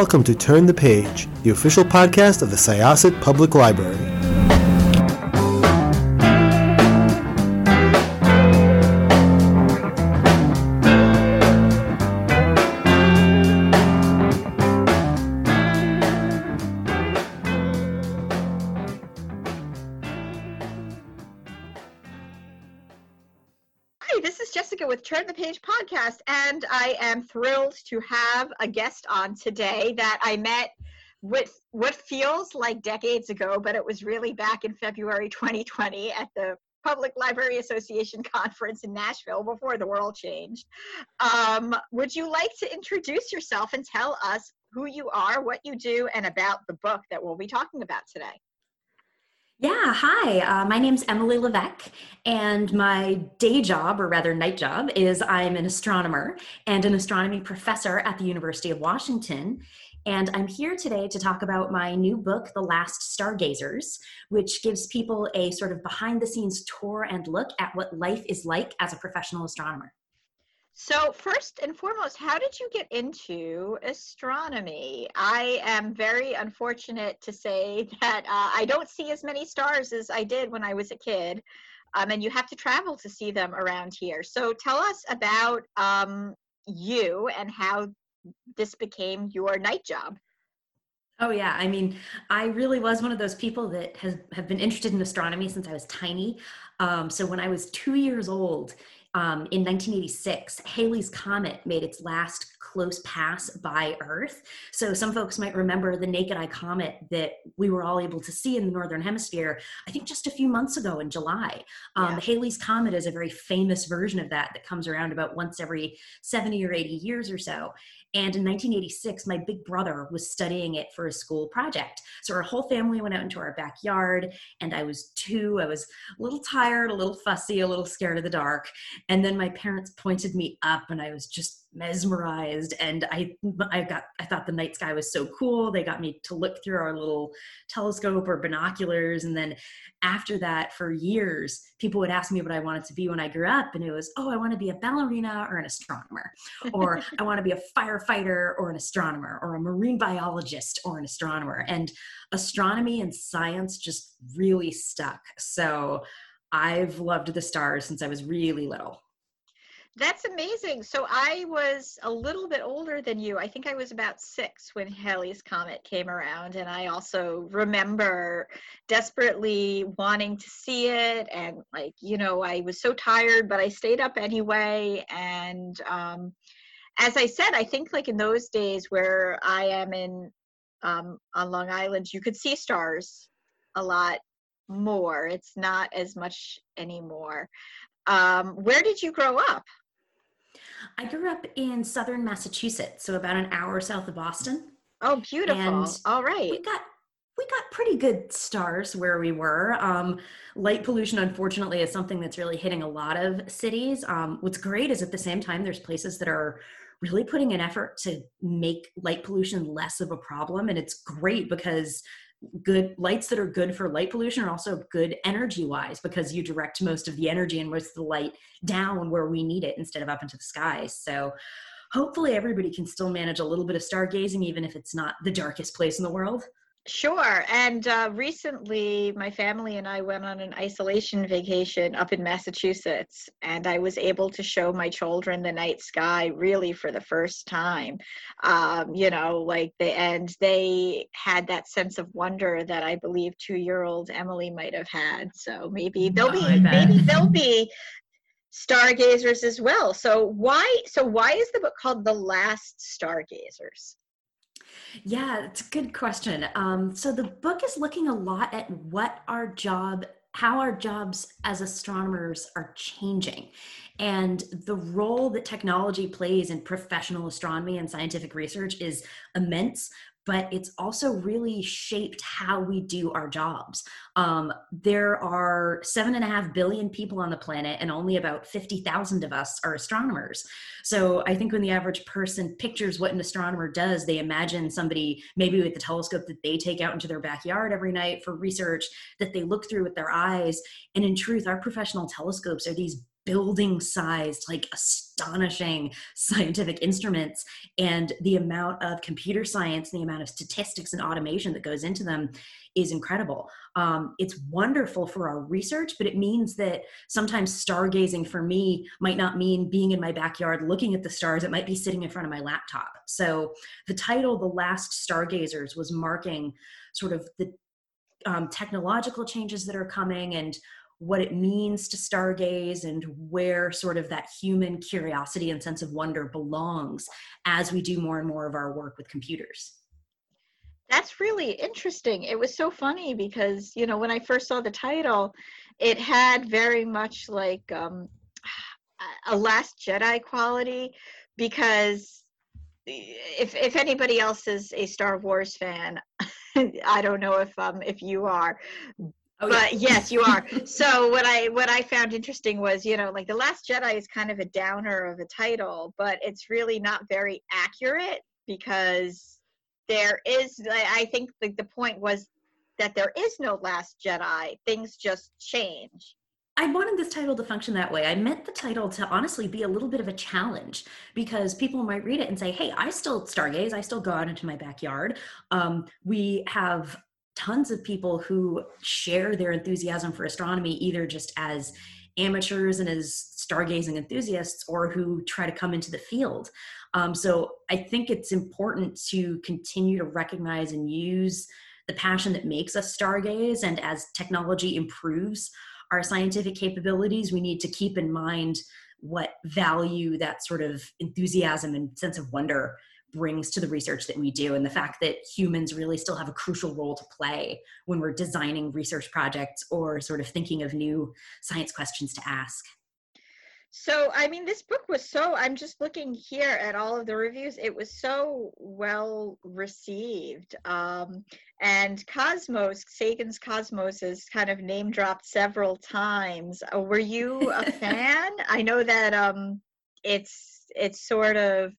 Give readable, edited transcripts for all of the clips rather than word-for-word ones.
Welcome to Turn the Page, the official podcast of the Syosset Public Library. With Turn the Page podcast, and I am thrilled to have a guest on today that I met with what feels like decades ago, but it was really back in February 2020 at the Public Library Association conference in Nashville before the world changed. Would you like to introduce yourself and tell us who you are, what you do, and about the book that we'll be talking about today? Yeah, hi, my name's Emily Levesque, and my day job, or rather night job, is I'm an astronomer and an astronomy professor at the University of Washington. And I'm here today to talk about my new book, The Last Stargazers, which gives people a sort of behind-the-scenes tour and look at what life is like as a professional astronomer. So first and foremost, how did you get into astronomy? I am very unfortunate to say that I don't see as many stars as I did when I was a kid, and you have to travel to see them around here. So tell us about you and how this became your night job. Oh yeah, I mean, I really was one of those people that have been interested in astronomy since I was tiny. So when I was 2 years old, in 1986, Halley's Comet made its last close pass by Earth. So some folks might remember the naked eye comet that we were all able to see in the Northern Hemisphere, I think just a few months ago in July. Halley's Comet is a very famous version of that comes around about once every 70 or 80 years or so. And in 1986, my big brother was studying it for a school project. So our whole family went out into our backyard, and I was 2. I was a little tired, a little fussy, a little scared of the dark. And then my parents pointed me up, and I was just mesmerized. And I thought the night sky was so cool. They got me to look through our little telescope or binoculars. And then after that, for years, people would ask me what I wanted to be when I grew up. And it was, I want to be a ballerina or an astronomer, or I want to be a firefighter or an astronomer, or a marine biologist or an astronomer. And astronomy and science just really stuck. So I've loved the stars since I was really little. That's amazing. So I was a little bit older than you. I think I was about 6 when Halley's Comet came around. And I also remember desperately wanting to see it. And I was so tired, but I stayed up anyway. And as I said, I think in those days where I am on Long Island, you could see stars a lot more. It's not as much anymore. Where did you grow up? I grew up in southern Massachusetts, so about an hour south of Boston. Oh, beautiful. And all right. We got pretty good stars where we were. Light pollution, unfortunately, is something that's really hitting a lot of cities. What's great is at the same time, there's places that are really putting an effort to make light pollution less of a problem. And it's great because good lights that are good for light pollution are also good energy-wise, because you direct most of the energy and most of the light down where we need it instead of up into the skies. So hopefully everybody can still manage a little bit of stargazing, even if it's not the darkest place in the world. Sure. And recently, my family and I went on an isolation vacation up in Massachusetts, and I was able to show my children the night sky really for the first time. And they had that sense of wonder that I believe 2-year-old Emily might have had. So maybe they'll be stargazers as well. So why is the book called The Last Stargazers? Yeah, it's a good question. So the book is looking a lot at how our jobs as astronomers are changing, and the role that technology plays in professional astronomy and scientific research is immense, but it's also really shaped how we do our jobs. There are 7.5 billion people on the planet, and only about 50,000 of us are astronomers. So I think when the average person pictures what an astronomer does, they imagine somebody maybe with the telescope that they take out into their backyard every night for research that they look through with their eyes. And in truth, our professional telescopes are these building sized, like astonishing scientific instruments, and the amount of computer science and the amount of statistics and automation that goes into them is incredible. It's wonderful for our research, but it means that sometimes stargazing for me might not mean being in my backyard looking at the stars. It might be sitting in front of my laptop. So the title, The Last Stargazers, was marking sort of the technological changes that are coming and what it means to stargaze and where sort of that human curiosity and sense of wonder belongs as we do more and more of our work with computers. That's really interesting. It was so funny because, you know, when I first saw the title, it had very much like a Last Jedi quality, because if anybody else is a Star Wars fan, I don't know if you are, Oh, but yeah. yes, you are. So what I found interesting was, you know, like The Last Jedi is kind of a downer of a title, but it's really not very accurate, because there is, I think like the point was that there is no Last Jedi. Things just change. I wanted this title to function that way. I meant the title to honestly be a little bit of a challenge, because people might read it and say, hey, I still stargaze. I still go out into my backyard. We have tons of people who share their enthusiasm for astronomy, either just as amateurs and as stargazing enthusiasts, or who try to come into the field. So I think it's important to continue to recognize and use the passion that makes us stargaze. And as technology improves our scientific capabilities, we need to keep in mind what value that sort of enthusiasm and sense of wonder brings to the research that we do, and the fact that humans really still have a crucial role to play when we're designing research projects or sort of thinking of new science questions to ask. So, I mean, this book was so, I'm just looking here at all of the reviews, it was so well received. And Cosmos, Sagan's Cosmos, is kind of name dropped several times. Were you a fan? I know that it's sort of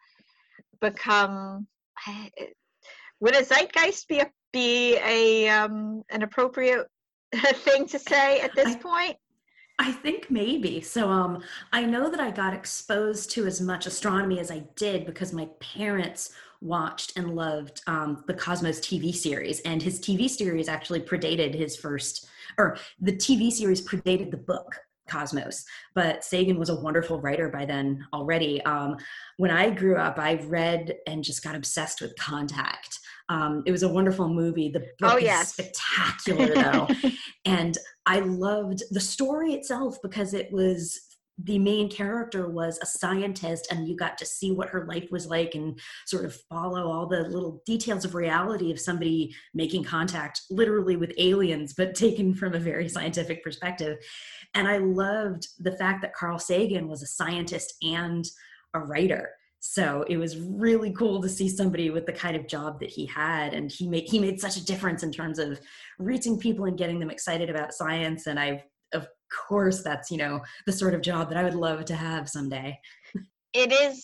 become, would a zeitgeist be an appropriate thing to say at this point? I think maybe. So I know that I got exposed to as much astronomy as I did because my parents watched and loved the Cosmos TV series, and his TV series actually predated his first, or the TV series predated the book Cosmos, but Sagan was a wonderful writer by then already. When I grew up, I read and just got obsessed with Contact. It was a wonderful movie. The book is spectacular though. And I loved the story itself because it was, the main character was a scientist, and you got to see what her life was like and sort of follow all the little details of reality of somebody making contact literally with aliens, but taken from a very scientific perspective. And I loved the fact that Carl Sagan was a scientist and a writer. So it was really cool to see somebody with the kind of job that he had, and he made such a difference in terms of reaching people and getting them excited about science. And of course, that's, you know, the sort of job that I would love to have someday. It is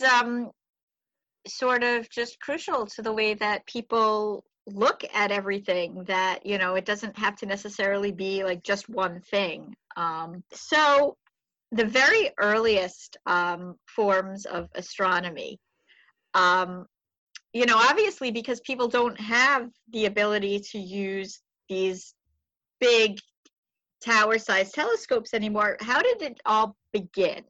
sort of just crucial to the way that people look at everything, that, you know, it doesn't have to necessarily be like just one thing. So the very earliest forms of astronomy, you know, obviously because people don't have the ability to use these big tower-sized telescopes anymore, how did it all begin?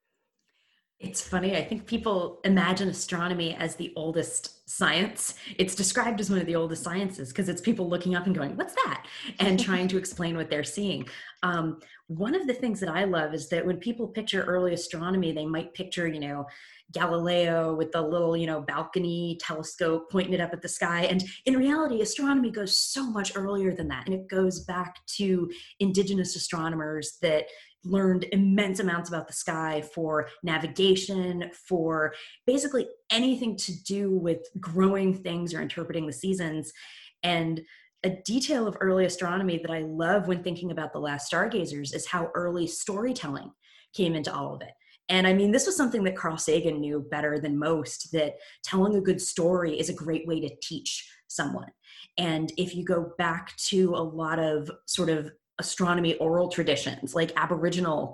It's funny. I think people imagine astronomy as the oldest science. It's described as one of the oldest sciences because it's people looking up and going, what's that? And trying to explain what they're seeing. One of the things that I love is that when people picture early astronomy, they might picture, you know, Galileo with the little, you know, balcony telescope pointing it up at the sky. And in reality, astronomy goes so much earlier than that. And it goes back to indigenous astronomers that learned immense amounts about the sky for navigation, for basically anything to do with growing things or interpreting the seasons. And a detail of early astronomy that I love when thinking about The Last Stargazers is how early storytelling came into all of it. And I mean, this was something that Carl Sagan knew better than most, that telling a good story is a great way to teach someone. And if you go back to a lot of sort of astronomy oral traditions, like Aboriginal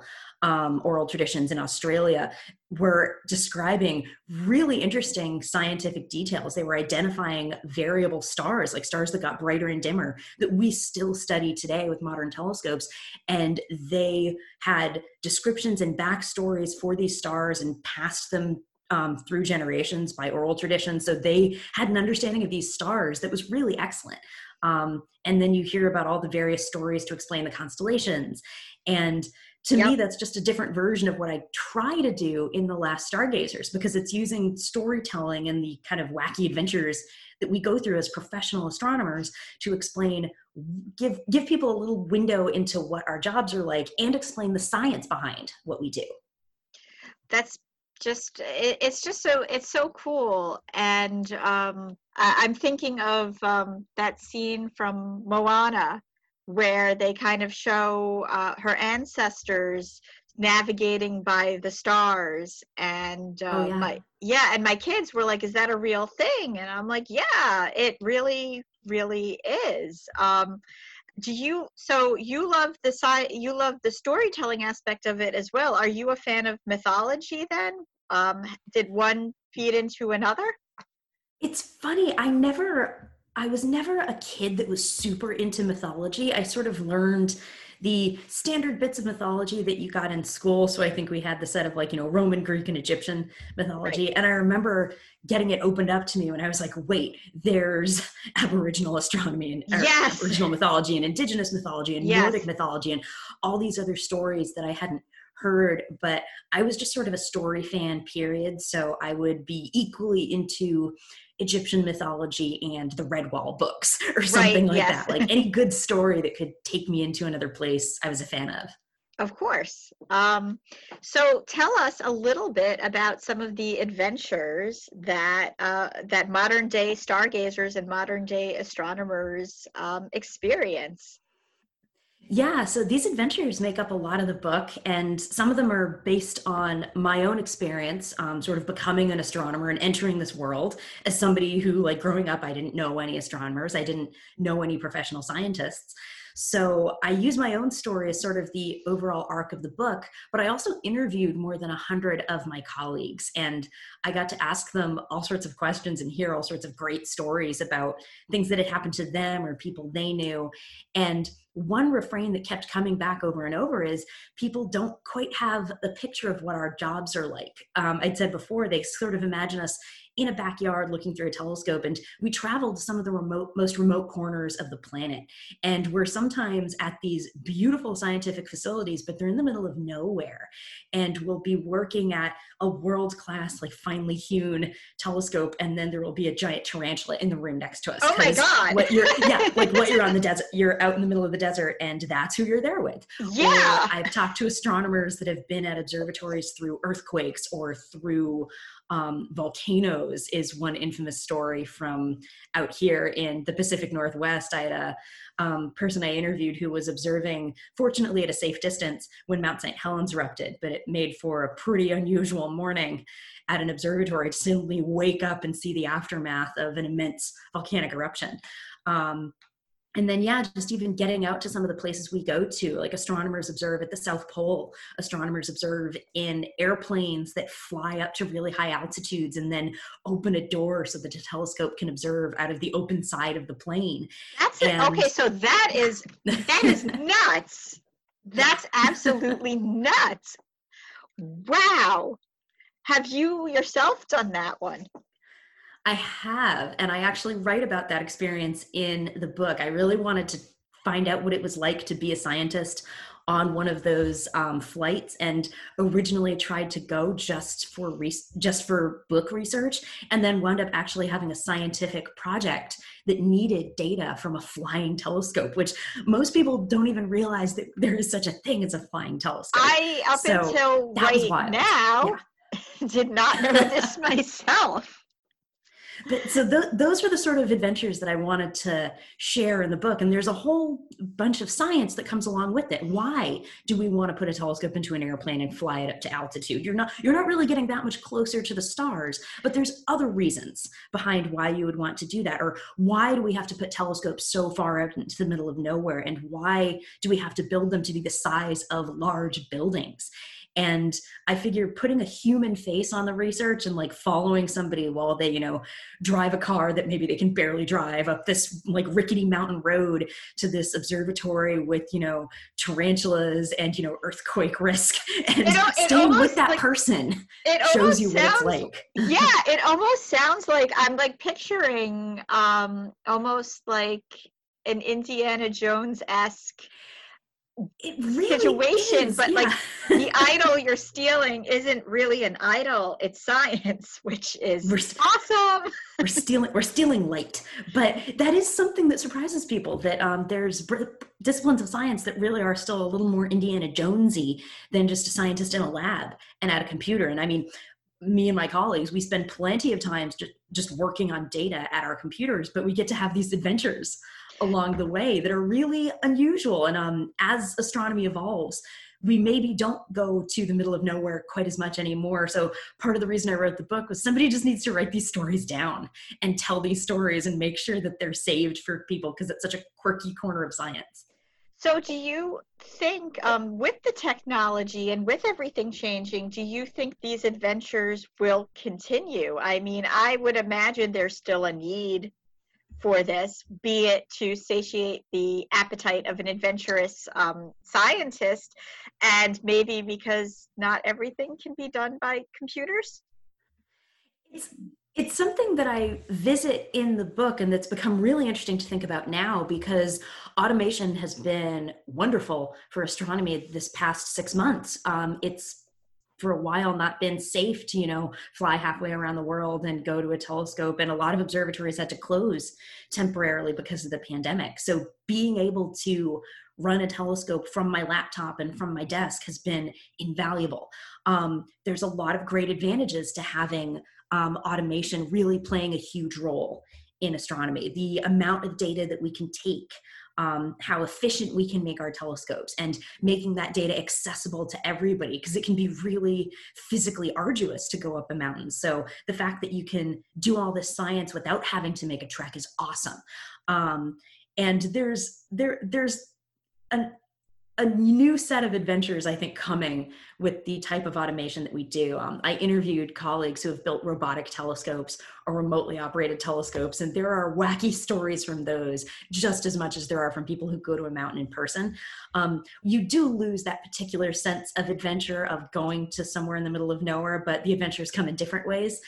oral traditions in Australia were describing really interesting scientific details. They were identifying variable stars, like stars that got brighter and dimmer, that we still study today with modern telescopes. And they had descriptions and backstories for these stars and passed them through generations by oral tradition. So they had an understanding of these stars that was really excellent. And then you hear about all the various stories to explain the constellations. And to me, that's just a different version of what I try to do in The Last Stargazers, because it's using storytelling and the kind of wacky adventures that we go through as professional astronomers to explain, give people a little window into what our jobs are like and explain the science behind what we do. That's just, it's so cool. And I'm thinking of that scene from Moana, where they kind of show her ancestors navigating by the stars, and my kids were like, is that a real thing? And I'm like, yeah, it really is. So you love the storytelling aspect of it as well. Are you a fan of mythology then? Did one feed into another? It's funny, I was never a kid that was super into mythology. I sort of learned the standard bits of mythology that you got in school. So I think we had the set of Roman, Greek, and Egyptian mythology. Right. And I remember getting it opened up to me when I was like, wait, there's Aboriginal astronomy and Aboriginal mythology and Indigenous mythology and Nordic mythology and all these other stories that I hadn't heard, but I was just sort of a story fan, period. So I would be equally into Egyptian mythology and the Redwall books or something that. Like any good story that could take me into another place, I was a fan of. Of course. So tell us a little bit about some of the adventures that modern day stargazers and modern day astronomers experience. Yeah, so these adventures make up a lot of the book, and some of them are based on my own experience, sort of becoming an astronomer and entering this world as somebody who, growing up, I didn't know any astronomers, I didn't know any professional scientists. So I use my own story as sort of the overall arc of the book, but I also interviewed more than 100 of my colleagues, and I got to ask them all sorts of questions and hear all sorts of great stories about things that had happened to them or people they knew. And one refrain that kept coming back over and over is people don't quite have a picture of what our jobs are like. I'd said before, they sort of imagine us in a backyard looking through a telescope, and we travel to some of the most remote corners of the planet. And we're sometimes at these beautiful scientific facilities, but they're in the middle of nowhere. And we'll be working at a world-class, finely hewn telescope, and then there will be a giant tarantula in the room next to us. Oh my God. What you're on the desert, you're out in the middle of the desert, and that's who you're there with. Yeah. Or I've talked to astronomers that have been at observatories through earthquakes or through volcanoes is one infamous story from out here in the Pacific Northwest. I had a person I interviewed who was observing, fortunately at a safe distance, when Mount St. Helens erupted, but it made for a pretty unusual morning at an observatory to suddenly wake up and see the aftermath of an immense volcanic eruption. And then, just even getting out to some of the places we go to, astronomers observe at the South Pole, astronomers observe in airplanes that fly up to really high altitudes and then open a door so that a telescope can observe out of the open side of the plane. Okay, so that is nuts. That's absolutely nuts. Wow. Have you yourself done that one? I have, and I actually write about that experience in the book. I really wanted to find out what it was like to be a scientist on one of those flights, and originally tried to go just for book research, and then wound up actually having a scientific project that needed data from a flying telescope, which most people don't even realize that there is such a thing as a flying telescope. Until right now, did not know this myself. But so those were the sort of adventures that I wanted to share in the book. And there's a whole bunch of science that comes along with it. Why do we want to put a telescope into an airplane and fly it up to altitude? You're not really getting that much closer to the stars, but there's other reasons behind why you would want to do that. Or why do we have to put telescopes so far out into the middle of nowhere? And why do we have to build them to be the size of large buildings? And I figure putting a human face on the research and like following somebody while they, drive a car that maybe they can barely drive up this like rickety mountain road to this observatory with, tarantulas and, earthquake risk, and staying with that person shows you what it's like. Yeah, it almost sounds like I'm like picturing almost like an Indiana Jones-esque situation, but like the idol you're stealing isn't really an idol, it's science, which is awesome. we're stealing light. But that is something that surprises people, that there's disciplines of science that really are still a little more Indiana Jonesy than just a scientist in a lab and at a computer. And I mean, me and my colleagues, we spend plenty of time just working on data at our computers, but we get to have these adventures along the way that are really unusual. And as astronomy evolves, we maybe don't go to the middle of nowhere quite as much anymore. So part of the reason I wrote the book was somebody just needs to write these stories down and tell these stories and make sure that they're saved for people, because it's such a quirky corner of science. So do you think with the technology and with everything changing, do you think these adventures will continue? I mean, I would imagine there's still a need for this, be it to satiate the appetite of an adventurous scientist, and maybe because not everything can be done by computers? It's something that I visit in the book, and that's become really interesting to think about now, because automation has been wonderful for astronomy this past 6 months. It's for a while not been safe to, fly halfway around the world and go to a telescope. And a lot of observatories had to close temporarily because of the pandemic. So being able to run a telescope from my laptop and from my desk has been invaluable. There's a lot of great advantages to having automation really playing a huge role in astronomy. The amount of data that we can take, how efficient we can make our telescopes, and making that data accessible to everybody, because it can be really physically arduous to go up a mountain. So the fact that you can do all this science without having to make a trek is awesome. And there's a new set of adventures, I think, coming with the type of automation that we do. I interviewed colleagues who have built robotic telescopes or remotely operated telescopes, and there are wacky stories from those just as much as there are from people who go to a mountain in person. You do lose that particular sense of adventure of going to somewhere in the middle of nowhere, but the adventures come in different ways.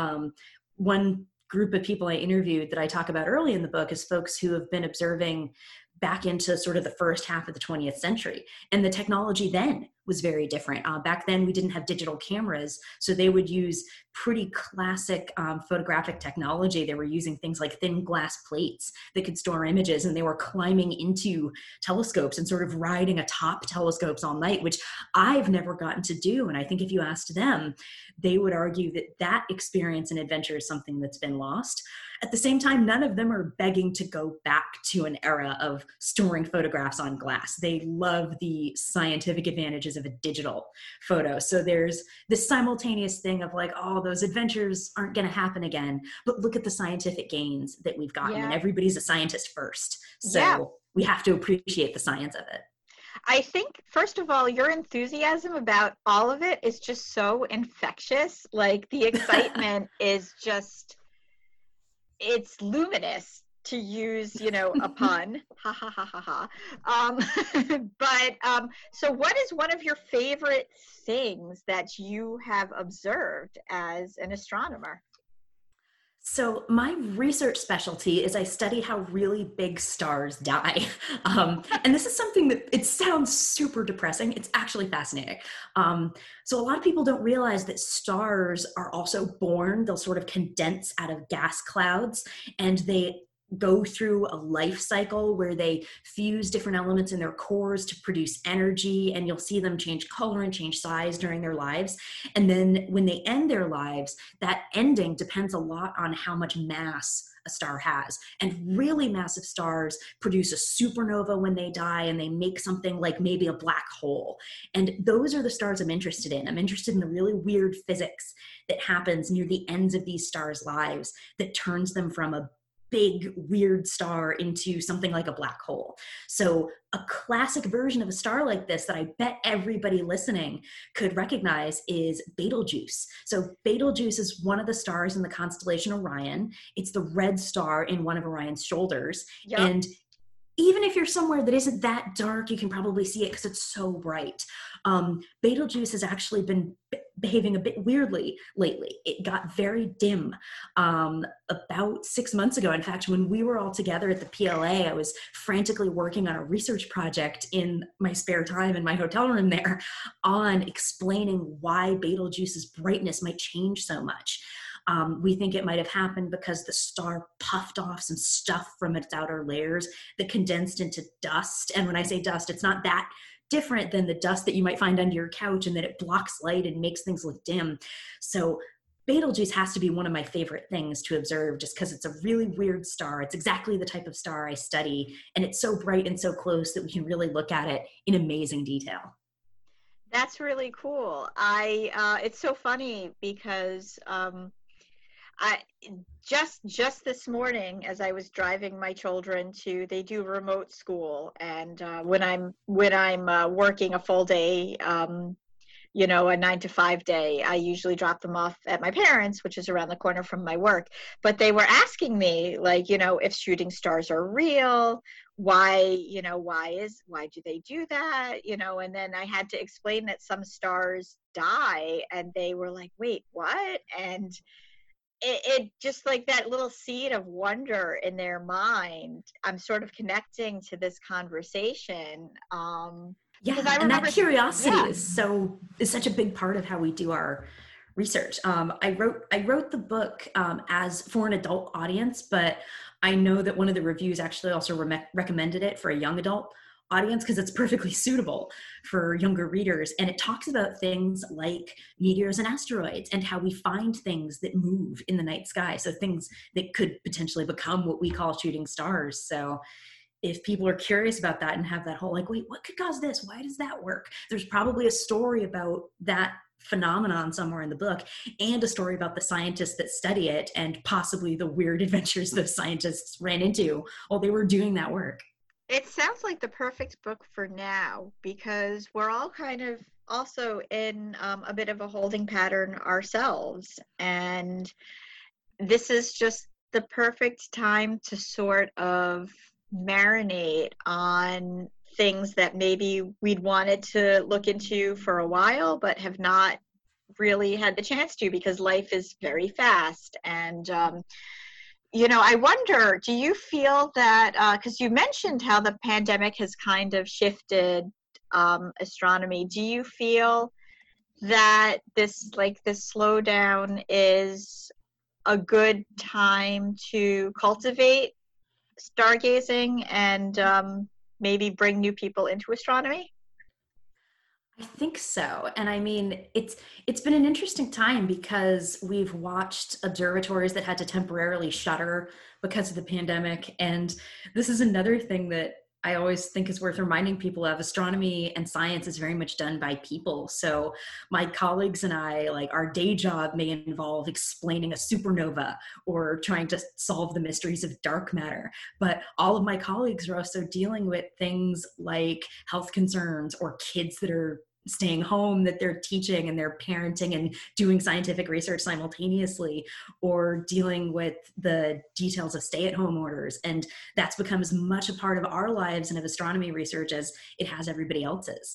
One group of people I interviewed that I talk about early in the book is folks who have been observing back into sort of the first half of the 20th century. And the technology then was very different. Back then, we didn't have digital cameras, so they would use pretty classic photographic technology. They were using things like thin glass plates that could store images, and they were climbing into telescopes and sort of riding atop telescopes all night, which I've never gotten to do. And I think if you asked them, they would argue that that experience and adventure is something that's been lost. At the same time, none of them are begging to go back to an era of storing photographs on glass. They love the scientific advantages of a digital photo. So there's this simultaneous thing of like, oh, those adventures aren't going to happen again, but look at the scientific gains that we've gotten. And everybody's a scientist first. So we have to appreciate the science of it. I think, first of all, your enthusiasm about all of it is just so infectious. Like the excitement is just, it's luminous, to use, a pun. Ha ha ha ha ha. But so what is one of your favorite things that you have observed as an astronomer? So my research specialty is I study how really big stars die. And this is something that it sounds super depressing. It's actually fascinating. So a lot of people don't realize that stars are also born. They'll sort of condense out of gas clouds, and they go through a life cycle where they fuse different elements in their cores to produce energy, and you'll see them change color and change size during their lives. And then when they end their lives, that ending depends a lot on how much mass a star has. And really massive stars produce a supernova when they die, and they make something like maybe a black hole. And those are the stars I'm interested in. I'm interested in the really weird physics that happens near the ends of these stars' lives that turns them from a big weird star into something like a black hole. So a classic version of a star like this that I bet everybody listening could recognize is Betelgeuse. So Betelgeuse is one of the stars in the constellation Orion. It's the red star in one of Orion's shoulders. Yep. And even if you're somewhere that isn't that dark, you can probably see it because it's so bright. Betelgeuse has actually been behaving a bit weirdly lately. It got very dim about 6 months ago. In fact, when we were all together at the PLA, I was frantically working on a research project in my spare time in my hotel room there on explaining why Betelgeuse's brightness might change so much. We think it might have happened because the star puffed off some stuff from its outer layers that condensed into dust. And when I say dust, it's not that different than the dust that you might find under your couch, and that it blocks light and makes things look dim. So Betelgeuse has to be one of my favorite things to observe just because it's a really weird star. It's exactly the type of star I study, and it's so bright and so close that we can really look at it in amazing detail. That's really cool. It's so funny because I just this morning, as I was driving my children they do remote school, and when I'm working a full day, a 9 to 5 day, I usually drop them off at my parents', which is around the corner from my work. But they were asking me, like, if shooting stars are real, why do they do that? And then I had to explain that some stars die, and they were like, wait, what? And it just, like, that little seed of wonder in their mind, I'm sort of connecting to this conversation. Yeah, and that curiosity is such a big part of how we do our research. I wrote the book as for an adult audience, but I know that one of the reviews actually also recommended it for a young adult audience because it's perfectly suitable for younger readers. And it talks about things like meteors and asteroids and how we find things that move in the night sky. So things that could potentially become what we call shooting stars. So if people are curious about that and have that whole, like, wait, what could cause this? Why does that work? There's probably a story about that phenomenon somewhere in the book, and a story about the scientists that study it and possibly the weird adventures those scientists ran into while they were doing that work. It sounds like the perfect book for now, because we're all kind of also in a bit of a holding pattern ourselves. And this is just the perfect time to sort of marinate on things that maybe we'd wanted to look into for a while, but have not really had the chance to, because life is very fast. And I wonder, do you feel that, because you mentioned how the pandemic has kind of shifted astronomy, do you feel that this slowdown is a good time to cultivate stargazing and maybe bring new people into astronomy? I think so. And I mean, it's been an interesting time because we've watched observatories that had to temporarily shutter because of the pandemic. And this is another thing that I always think is worth reminding people of. Astronomy and science is very much done by people. So my colleagues and I, like, our day job may involve explaining a supernova or trying to solve the mysteries of dark matter. But all of my colleagues are also dealing with things like health concerns or kids that are staying home that they're teaching and they're parenting and doing scientific research simultaneously, or dealing with the details of stay-at-home orders. And that's become as much a part of our lives and of astronomy research as it has everybody else's.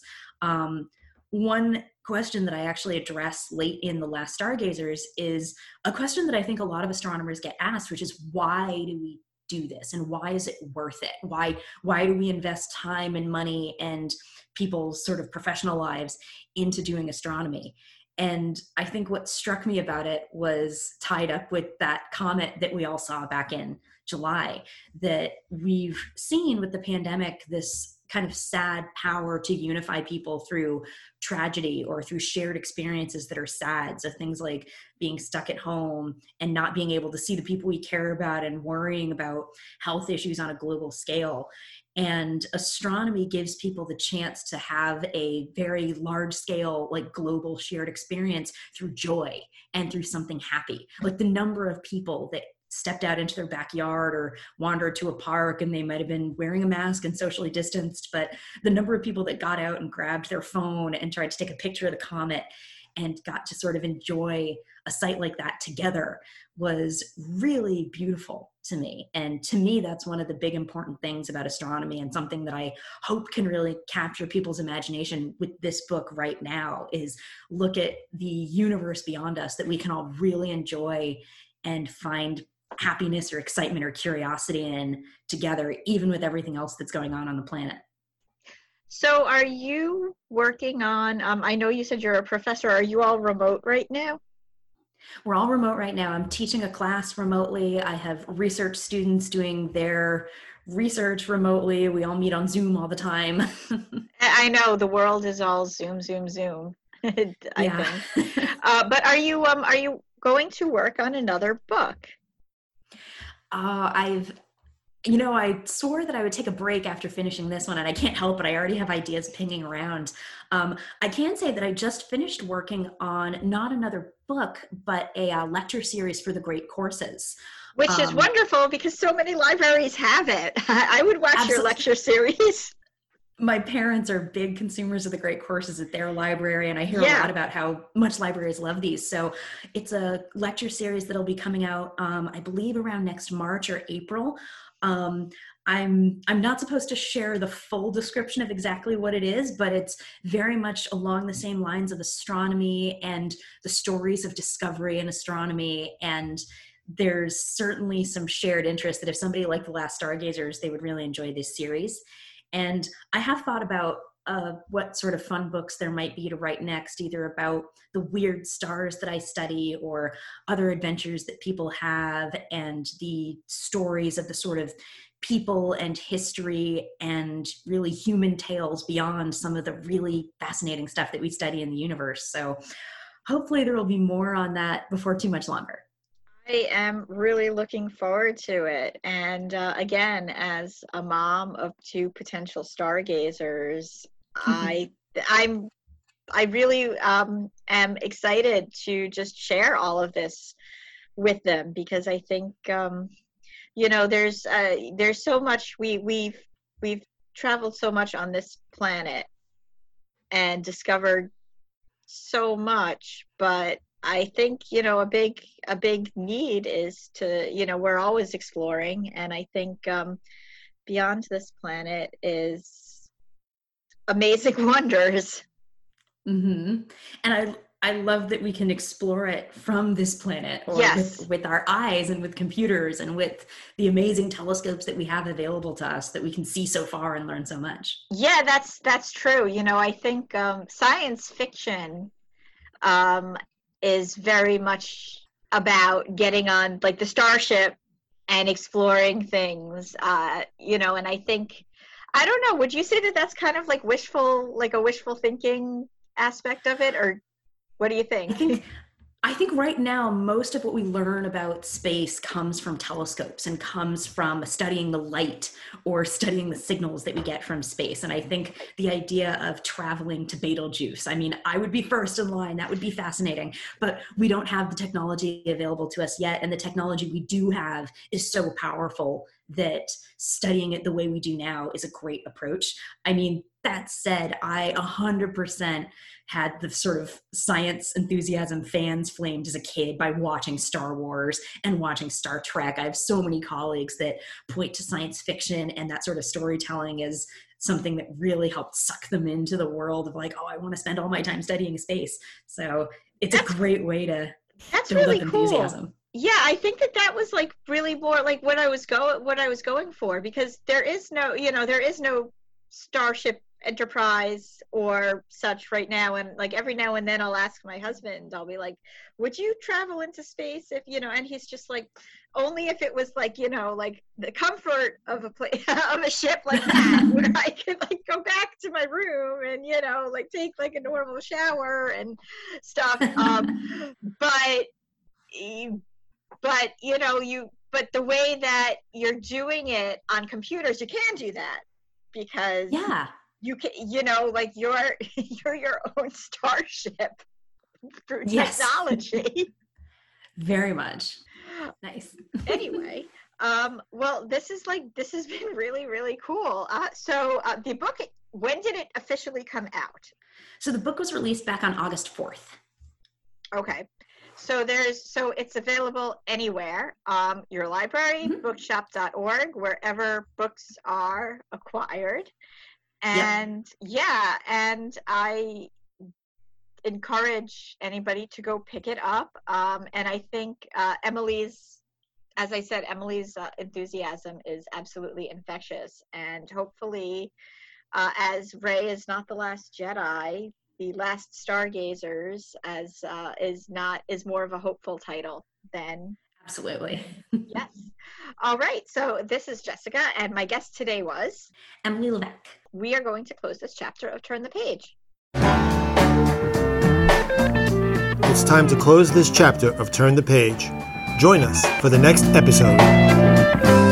One question that I actually addressed late in The Last Stargazers is a question that I think a lot of astronomers get asked, which is, why do we do this? And why is it worth it? Why do we invest time and money and people's sort of professional lives into doing astronomy? And I think what struck me about it was tied up with that comet that we all saw back in July, that we've seen with the pandemic, this kind of sad power to unify people through tragedy or through shared experiences that are sad. So things like being stuck at home and not being able to see the people we care about and worrying about health issues on a global scale. And astronomy gives people the chance to have a very large scale, like, global shared experience through joy and through something happy. Like, the number of people that stepped out into their backyard or wandered to a park, and they might have been wearing a mask and socially distanced, but the number of people that got out and grabbed their phone and tried to take a picture of the comet and got to sort of enjoy a sight like that together was really beautiful to me. And to me, that's one of the big important things about astronomy, and something that I hope can really capture people's imagination with this book right now is look at the universe beyond us that we can all really enjoy and find happiness or excitement or curiosity in together, even with everything else that's going on the planet. So are you working on, I know you said you're a professor, are you all remote right now? We're all remote right now. I'm teaching a class remotely. I have research students doing their research remotely. We all meet on Zoom all the time. I know the world is all Zoom, Zoom, Zoom, I think. But are you going to work on another book? I swore that I would take a break after finishing this one, and I can't help it. I already have ideas pinging around. I can say that I just finished working on not another book, but a lecture series for the Great Courses. Which is wonderful because so many libraries have it. I would watch your lecture series. My parents are big consumers of the Great Courses at their library, and I hear a lot about how much libraries love these. So it's a lecture series that'll be coming out, I believe, around next March or April. I'm not supposed to share the full description of exactly what it is, but it's very much along the same lines of astronomy and the stories of discovery in astronomy. And there's certainly some shared interest that if somebody liked The Last Stargazers, they would really enjoy this series. And I have thought about what sort of fun books there might be to write next, either about the weird stars that I study or other adventures that people have, and the stories of the sort of people and history and really human tales beyond some of the really fascinating stuff that we study in the universe. So hopefully there will be more on that before too much longer. I am really looking forward to it. And again, as a mom of two potential stargazers, I really am excited to just share all of this with them, because I think there's so much we've traveled so much on this planet and discovered so much, but I think a big need is to we're always exploring, and I think beyond this planet is amazing wonders. Mm-hmm. And I love that we can explore it from this planet, or with our eyes and with computers and with the amazing telescopes that we have available to us, that we can see so far and learn so much. Yeah, that's true. I think science fiction is very much about getting on like the starship and exploring things, and I think, I don't know, would you say that that's kind of like a wishful thinking aspect of it, or what do you think? I think right now, most of what we learn about space comes from telescopes and comes from studying the light or studying the signals that we get from space. And I think the idea of traveling to Betelgeuse, I mean, I would be first in line. That would be fascinating. But we don't have the technology available to us yet. And the technology we do have is so powerful that studying it the way we do now is a great approach. I mean, that said, I 100% had the sort of science enthusiasm fans flamed as a kid by watching Star Wars and watching Star Trek. I have so many colleagues that point to science fiction and that sort of storytelling as something that really helped suck them into the world of like, oh, I want to spend all my time studying space. So it's a great way to build up enthusiasm. Cool. Yeah, I think that was like really more like what I was going for, because there is no Starship Enterprise or such right now, and like every now and then I'll ask my husband, I'll be like, would you travel into space if and he's just like, only if it was like like the comfort of a ship like that where I could like go back to my room and like take like a normal shower and stuff, but the way that you're doing it on computers, you can do that, because you can, like you're your own starship through technology. Very much. Nice. Anyway, well, this has been really, really cool. So the book, when did it officially come out? So the book was released back on August 4th. Okay. So it's available anywhere, your library, bookshop.org, wherever books are acquired. And and I encourage anybody to go pick it up. And I think Emily's enthusiasm is absolutely infectious. And hopefully, as Rey is not the last Jedi, The Last Stargazers is more of a hopeful title than. Absolutely. Yes. All right. So this is Jessica, and my guest today was Emily Levesque. We are going to close this chapter of Turn the Page. It's time to close this chapter of Turn the Page. Join us for the next episode.